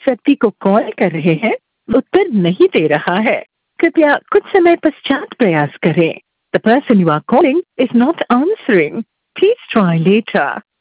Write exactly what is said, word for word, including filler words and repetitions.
जिस व्यक्ति को कॉल कर रहे हैं उत्तर नहीं दे रहा है। कृपया कुछ समय पश्चात प्रयास करें। The person you are calling is not answering. Please try later.